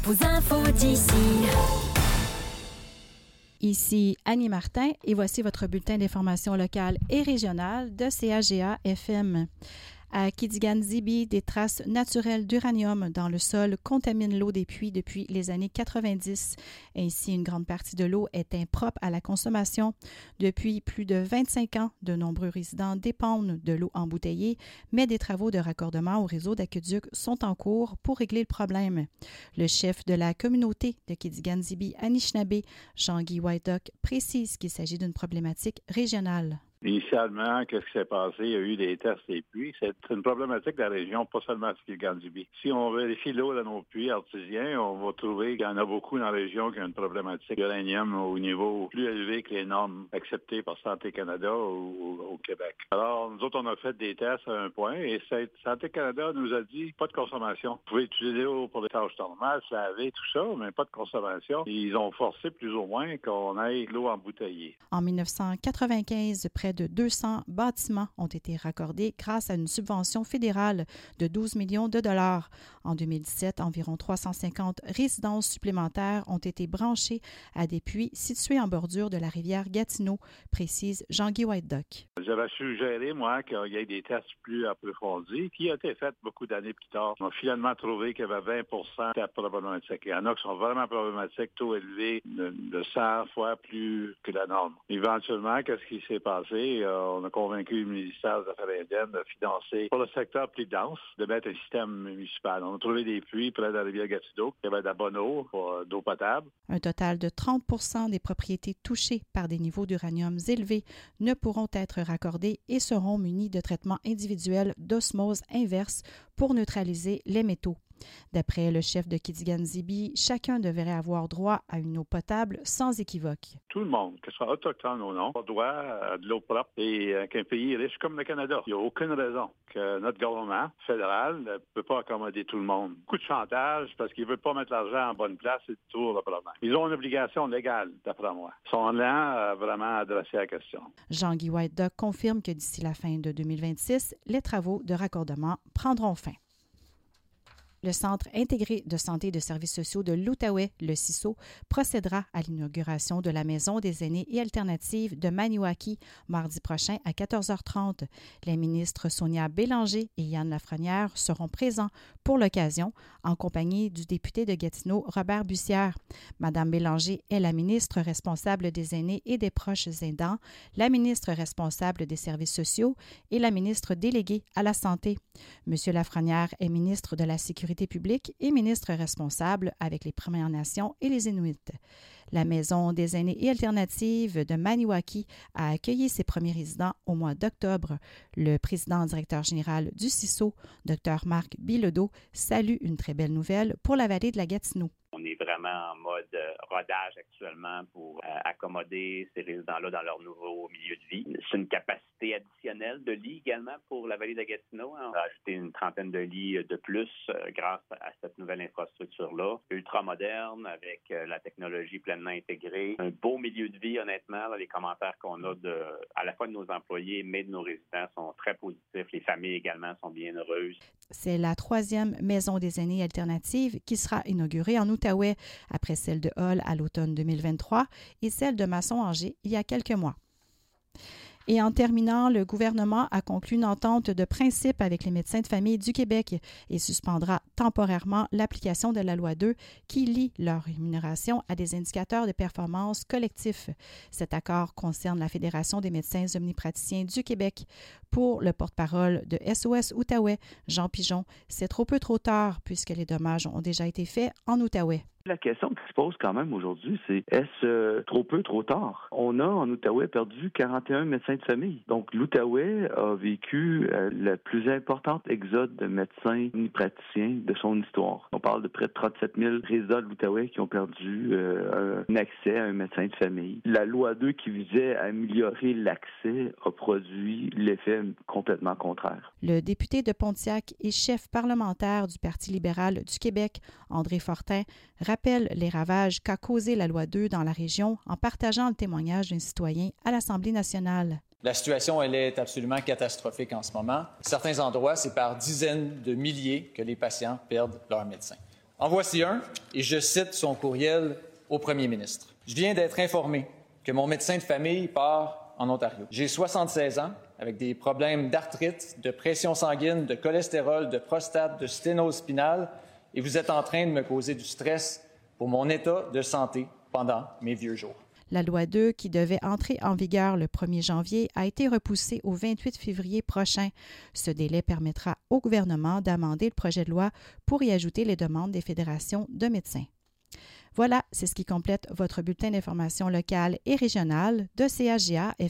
Vos infos d'ici. Ici Annie Martin et voici votre bulletin d'information locale et régionale de CAGA FM. À Kidigan-Zibi, des traces naturelles d'uranium dans le sol contaminent l'eau des puits depuis les années 90. Ainsi, une grande partie de l'eau est impropre à la consommation. Depuis plus de 25 ans, de nombreux résidents dépendent de l'eau embouteillée, mais des travaux de raccordement au réseau d'aqueduc sont en cours pour régler le problème. Le chef de la communauté de Kidigan-Zibi-Anishinaabe, Jean-Guy Whitedock, précise qu'il s'agit d'une problématique régionale. Initialement, qu'est-ce qui s'est passé? Il y a eu des tests des puits. C'est une problématique de la région, pas seulement à Kidigan-Zibi. Si on vérifie l'eau dans nos puits artésiens, on va trouver qu'il y en a beaucoup dans la région qui ont une problématique d'uranium au niveau plus élevé que les normes acceptées par Santé Canada ou au Québec. Alors, nous autres, on a fait des tests à un point et Santé Canada nous a dit pas de consommation. Vous pouvez utiliser l'eau pour les tâches normales, se laver, tout ça, mais pas de consommation. Ils ont forcé plus ou moins qu'on ait l'eau embouteillée. En 1995, près de 200 bâtiments ont été raccordés grâce à une subvention fédérale de 12 millions de dollars. En 2017, environ 350 résidences supplémentaires ont été branchées à des puits situés en bordure de la rivière Gatineau, précise Jean-Guy Whitedock. J'avais suggéré, moi, qu'il y ait des tests plus approfondis, qui ont été faits beaucoup d'années plus tard. On a finalement trouvé qu'il y avait 20% de problématiques. Il y en a qui sont vraiment problématiques, taux élevés de 100 fois plus que la norme. Éventuellement, qu'est-ce qui s'est passé? On a convaincu le ministère des Affaires indiennes de financer pour le secteur plus dense, de mettre un système municipal. On a trouvé des puits près de la rivière Gatineau qui avaient de la bonne eau, d'eau potable. Un total de 30% des propriétés touchées par des niveaux d'uranium élevés ne pourront être raccordées et seront munies de traitements individuels d'osmose inverse pour neutraliser les métaux. D'après le chef de Kidigan-Zibi, chacun devrait avoir droit à une eau potable sans équivoque. Tout le monde, que ce soit autochtone ou non, a droit à de l'eau propre et qu'un pays riche comme le Canada. Il n'y a aucune raison que notre gouvernement fédéral ne peut pas accommoder tout le monde. Beaucoup de chantage parce qu'ils ne veulent pas mettre l'argent en bonne place, c'est toujours le problème. Ils ont une obligation légale, d'après moi. Ils sont lents à vraiment adresser la question. Jean-Guy Whitedock confirme que d'ici la fin de 2026, les travaux de raccordement prendront fin. Le Centre intégré de santé et de services sociaux de l'Outaouais, le CISO, procédera à l'inauguration de la Maison des aînés et alternatives de Maniwaki mardi prochain à 14h30. Les ministres Sonia Bélanger et Yann Lafrenière seront présents pour l'occasion en compagnie du député de Gatineau, Robert Bussière. Madame Bélanger est la ministre responsable des aînés et des proches aidants, la ministre responsable des services sociaux et la ministre déléguée à la santé. Monsieur Lafrenière est ministre de la Sécurité publique et ministre responsable avec les Premières Nations et les Inuits. La Maison des aînés et alternatives de Maniwaki a accueilli ses premiers résidents au mois d'octobre. Le président directeur général du CISO, Dr Marc Bilodeau, salue une très belle nouvelle pour la vallée de la Gatineau. On est vraiment en mode rodage actuellement pour accommoder ces résidents-là dans leur nouveau milieu de vie. C'est une capacité additionnelle de lits également pour la vallée de Gatineau. On a ajouté une trentaine de lits de plus grâce à cette nouvelle infrastructure-là. Ultra moderne, avec la technologie pleinement intégrée. Un beau milieu de vie, honnêtement. Là, les commentaires qu'on a à la fois de nos employés, mais de nos résidents sont très positifs. Les familles également sont bien heureuses. C'est la 3e Maison des aînés alternative qui sera inaugurée en Outaouais, après celle de Hull à l'automne 2023 et celle de Masson-Angers il y a quelques mois. Et en terminant, le gouvernement a conclu une entente de principe avec les médecins de famille du Québec et suspendra temporairement l'application de la loi 2 qui lie leur rémunération à des indicateurs de performance collectifs. Cet accord concerne la Fédération des médecins omnipraticiens du Québec. Pour le porte-parole de SOS Outaouais, Jean Pigeon, c'est trop peu trop tard puisque les dommages ont déjà été faits en Outaouais. La question qui se pose quand même aujourd'hui, c'est est-ce trop peu, trop tard? On a en Outaouais perdu 41 médecins de famille. Donc l'Outaouais a vécu la plus importante exode de médecins omnipraticiens de son histoire. On parle de près de 37 000 résidents de l'Outaouais qui ont perdu un accès à un médecin de famille. La loi 2 qui visait à améliorer l'accès a produit l'effet complètement contraire. Le député de Pontiac et chef parlementaire du Parti libéral du Québec, André Fortin, rappelle les ravages qu'a causé la loi 2 dans la région en partageant le témoignage d'un citoyen à l'Assemblée nationale. La situation, elle est absolument catastrophique en ce moment. Certains endroits, c'est par dizaines de milliers que les patients perdent leur médecin. En voici un, et je cite son courriel au premier ministre. « Je viens d'être informé que mon médecin de famille part en Ontario. J'ai 76 ans, avec des problèmes d'arthrite, de pression sanguine, de cholestérol, de prostate, de sténose spinale, et vous êtes en train de me causer du stress pour mon état de santé pendant mes vieux jours. » La loi 2, qui devait entrer en vigueur le 1er janvier, a été repoussée au 28 février prochain. Ce délai permettra au gouvernement d'amender le projet de loi pour y ajouter les demandes des fédérations de médecins. Voilà, c'est ce qui complète votre bulletin d'information locale et régionale de CHGA FM.